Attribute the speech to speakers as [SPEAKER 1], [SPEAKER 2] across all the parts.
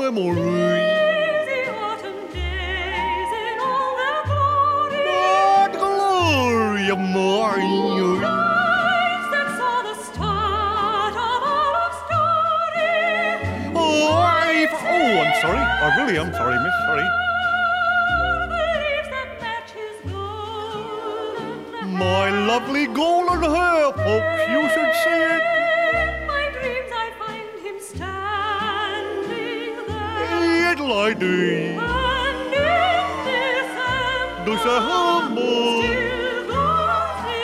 [SPEAKER 1] memory.
[SPEAKER 2] Lazy autumn days in all their glory.
[SPEAKER 1] That glory of mine.
[SPEAKER 2] Nights that saw the start of all of story.
[SPEAKER 1] I'm sorry. I really am sorry, miss. Sorry.
[SPEAKER 2] The leaves that match his golden
[SPEAKER 1] My lovely golden hair, folks. You should see it.
[SPEAKER 2] In my dreams I find him standing there.
[SPEAKER 1] It like thee.
[SPEAKER 2] And in December
[SPEAKER 1] December.
[SPEAKER 2] still glows the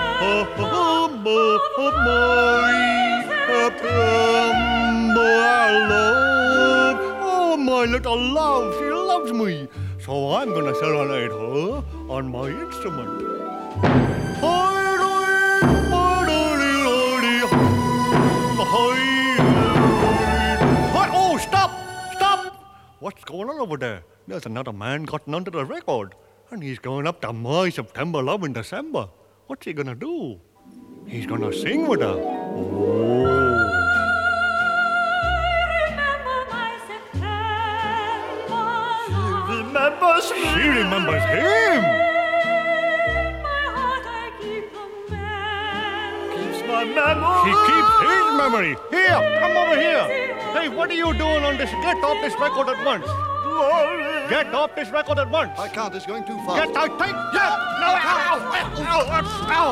[SPEAKER 1] Of my September love. Oh, my little love, she loves me. So I'm gonna serenade her on my instrument. Oh, stop! Stop! What's going on over there? There's another man gotten onto the record, and he's going up to My September Love in December. What's he gonna do? He's gonna sing with her. Oh.
[SPEAKER 2] Remember my September
[SPEAKER 1] Remembers me. She remembers him.
[SPEAKER 2] In my heart I keep the memory.
[SPEAKER 3] Keeps my memory.
[SPEAKER 1] She keeps his memory. Here, come over here. Hey, what are you doing on this? Get off this record at once. Get off this record at once.
[SPEAKER 4] I can't, it's going too fast.
[SPEAKER 1] Get out, take. Yeah. No, ow.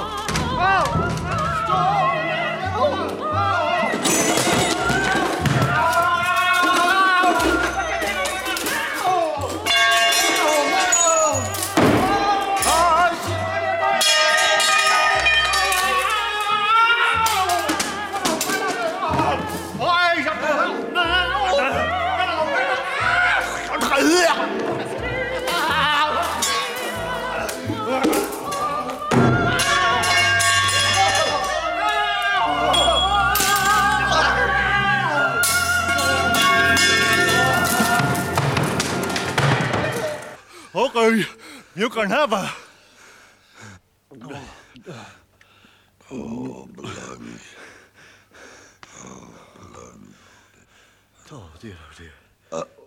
[SPEAKER 1] Okay, you can have her.
[SPEAKER 4] Oh, blimey.
[SPEAKER 1] Oh, dear, oh, dear.